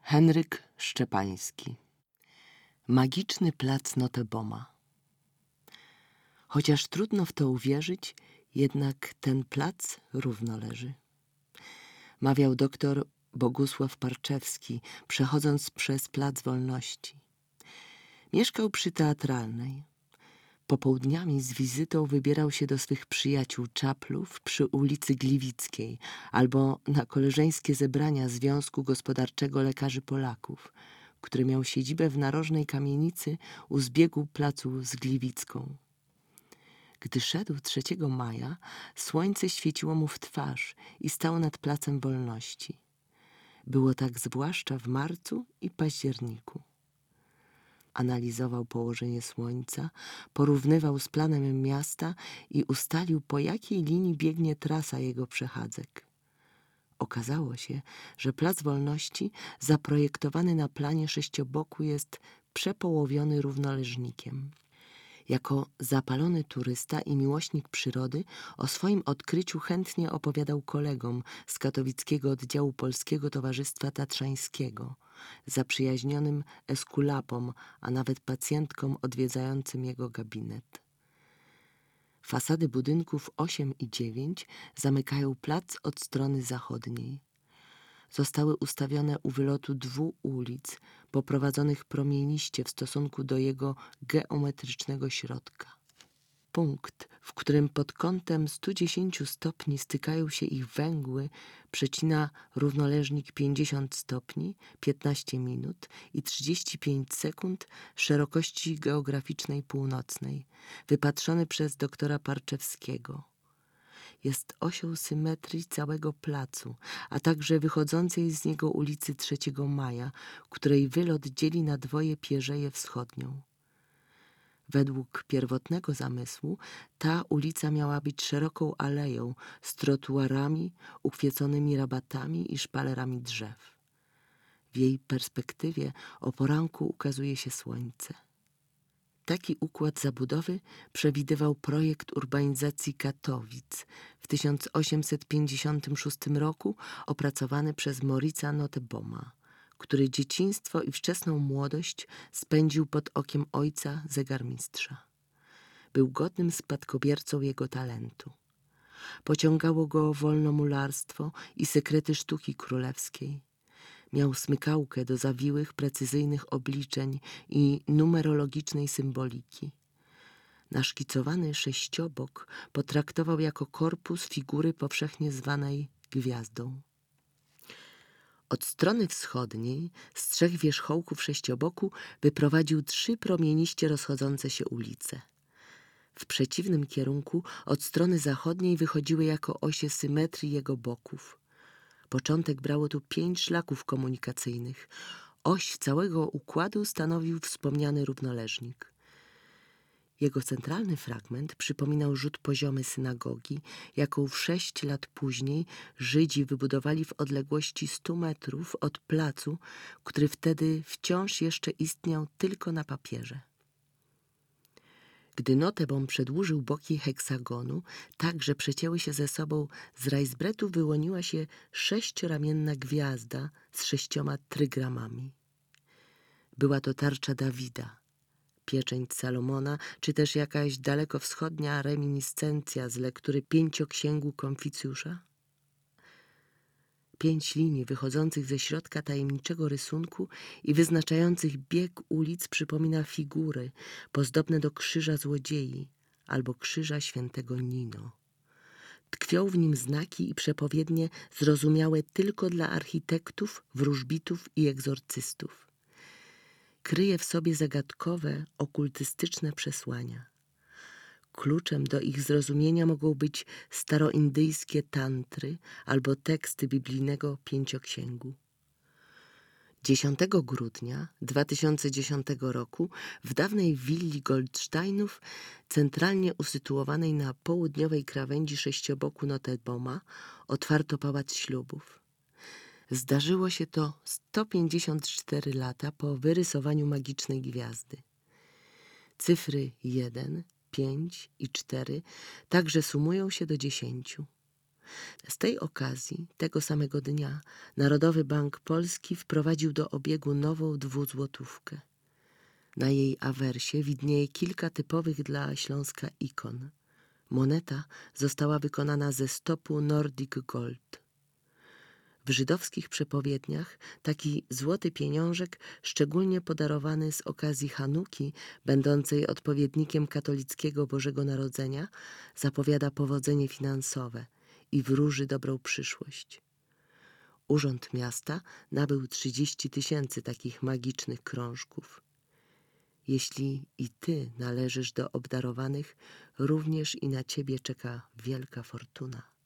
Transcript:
Henryk Szczepański. Magiczny plac Notteboma. Chociaż trudno w to uwierzyć, jednak ten plac równo leży. Mawiał doktor Bogusław Parczewski, przechodząc przez Plac Wolności. Mieszkał przy Teatralnej. Popołudniami z wizytą wybierał się do swych przyjaciół Czaplów przy ulicy Gliwickiej albo na koleżeńskie zebrania Związku Gospodarczego Lekarzy Polaków, który miał siedzibę w narożnej kamienicy u zbiegu placu z Gliwicką. Gdy szedł 3 maja, słońce świeciło mu w twarz i stało nad Placem Wolności. Było tak zwłaszcza w marcu i październiku. Analizował położenie słońca, porównywał z planem miasta i ustalił, po jakiej linii biegnie trasa jego przechadzek. Okazało się, że Plac Wolności zaprojektowany na planie sześcioboku jest przepołowiony równoleżnikiem. Jako zapalony turysta i miłośnik przyrody o swoim odkryciu chętnie opowiadał kolegom z katowickiego oddziału Polskiego Towarzystwa Tatrzańskiego, zaprzyjaźnionym eskulapom, a nawet pacjentkom odwiedzającym jego gabinet. Fasady budynków 8 i 9 zamykają plac od strony zachodniej. Zostały ustawione u wylotu 2 ulic, poprowadzonych promieniście w stosunku do jego geometrycznego środka. Punkt, w którym pod kątem 110 stopni stykają się ich węgły, przecina równoleżnik 50 stopni, 15 minut i 35 sekund szerokości geograficznej północnej, wypatrzony przez doktora Parczewskiego. Jest osią symetrii całego placu, a także wychodzącej z niego ulicy 3 Maja, której wylot dzieli na 2 Pierzeję Wschodnią. Według pierwotnego zamysłu ta ulica miała być szeroką aleją z trotuarami, ukwieconymi rabatami i szpalerami drzew. W jej perspektywie o poranku ukazuje się słońce. Taki układ zabudowy przewidywał projekt urbanizacji Katowic w 1856 roku opracowany przez Moritza Notteboma, który dzieciństwo i wczesną młodość spędził pod okiem ojca zegarmistrza. Był godnym spadkobiercą jego talentu. Pociągało go wolnomularstwo i sekrety sztuki królewskiej. Miał smykałkę do zawiłych, precyzyjnych obliczeń i numerologicznej symboliki. Naszkicowany sześciobok potraktował jako korpus figury powszechnie zwanej gwiazdą. Od strony wschodniej z 3 wierzchołków sześcioboku wyprowadził 3 promieniście rozchodzące się ulice. W przeciwnym kierunku od strony zachodniej wychodziły jako osie symetrii jego boków. Początek brało tu 5 szlaków komunikacyjnych. Oś całego układu stanowił wspomniany równoleżnik. Jego centralny fragment przypominał rzut poziomy synagogi, jaką w 6 lat później Żydzi wybudowali w odległości 100 metrów od placu, który wtedy wciąż jeszcze istniał tylko na papierze. Gdy Nottebom przedłużył boki heksagonu, tak że przecięły się ze sobą, z rajzbretu wyłoniła się 6-ramienna gwiazda z 6 trygramami. Była to tarcza Dawida, pieczęć Salomona, czy też jakaś dalekowschodnia reminiscencja z lektury 5księgu Konficjusza? 5 linii wychodzących ze środka tajemniczego rysunku i wyznaczających bieg ulic przypomina figury pozdobne do krzyża złodziei albo krzyża świętego Nino. Tkwią w nim znaki i przepowiednie zrozumiałe tylko dla architektów, wróżbitów i egzorcystów. Kryje w sobie zagadkowe, okultystyczne przesłania. Kluczem do ich zrozumienia mogą być staroindyjskie tantry albo teksty biblijnego 5księgu. 10 grudnia 2010 roku w dawnej willi Goldsteinów, centralnie usytuowanej na południowej krawędzi sześcioboku Notteboma, otwarto pałac ślubów. Zdarzyło się to 154 lata po wyrysowaniu magicznej gwiazdy. Cyfry 1, 5 i 4 także sumują się do 10. Z tej okazji, tego samego dnia, Narodowy Bank Polski wprowadził do obiegu nową 2-złotówkę. Na jej awersie widnieje kilka typowych dla Śląska ikon. Moneta została wykonana ze stopu Nordic Gold. W żydowskich przepowiedniach taki złoty pieniążek, szczególnie podarowany z okazji Hanuki, będącej odpowiednikiem katolickiego Bożego Narodzenia, zapowiada powodzenie finansowe i wróży dobrą przyszłość. Urząd Miasta nabył 30 000 takich magicznych krążków. Jeśli i ty należysz do obdarowanych, również i na ciebie czeka wielka fortuna.